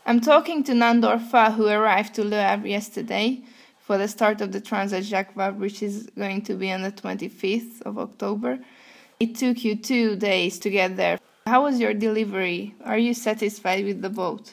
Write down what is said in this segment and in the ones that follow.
I'm talking to Nandor Fa, who arrived to Le Havre yesterday for the start of the Transat Jacques Vabre, which is going to be on the 25th of October. It took you 2 days to get there. How was your delivery? Are you satisfied with the boat?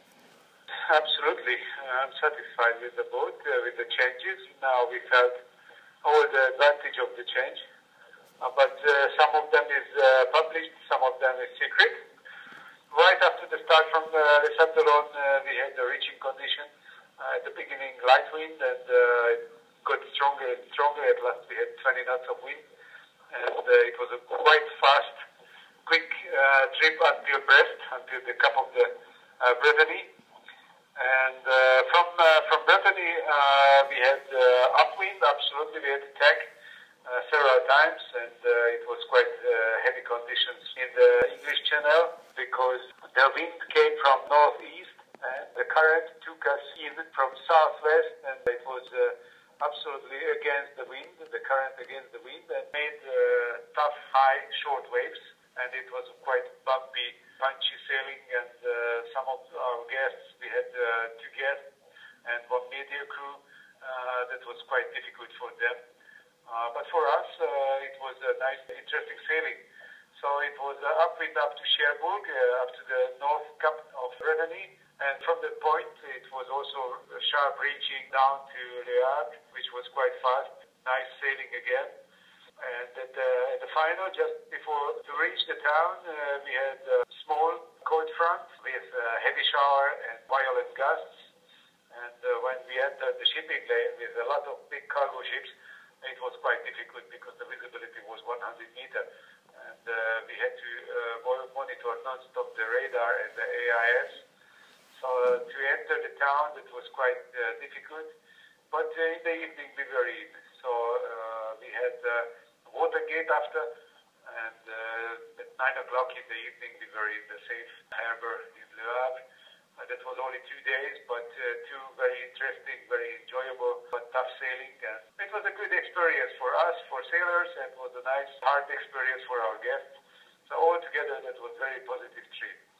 Absolutely. I'm satisfied with the boat, with the changes. Now we felt all the advantage of the change. But some of them is published, some of them is secret. Right after the start from Les Sables, we had the reaching condition. At the beginning, light wind, and it got stronger and stronger. At last, we had 20 knots of wind, and it was a quite fast, quick trip until Brest, until the Cap of the Brittany. And from Brittany, we had upwind. Absolutely, we had to tack several times, and it was quite heavy conditions in the English Channel because the wind came from northeast. And the current took us in from southwest, and it was absolutely against the wind, the current against the wind, and made tough, high, short waves. And it was quite bumpy, punchy sailing, and some of our guests, we had 2 guests and 1 media crew, that was quite difficult for them. But for us, it was a nice, interesting sailing. So it was upwind up to Cherbourg, up to the North Cap of Brittany. And from that point, it was also a sharp reaching down to Le Havre, which was quite fast, nice sailing again. And at the final, just before to reach the town, we had a small cold front with heavy shower and violent gusts. And when we entered the shipping lane with a lot of big cargo ships, it was quite difficult because the visibility was 100 meters. And we had to monitor non-stop the radar and the AIS. So to enter the town, it was quite difficult, but in the evening we were in. So we had Watergate after, and at 9 o'clock in the evening we were in the safe harbor in Le Havre. That was only 2 days, but 2 very interesting, very enjoyable, but tough sailing. And it was a good experience for us, for sailors, and it was a nice, hard experience for our guests. So altogether, that was a very positive trip.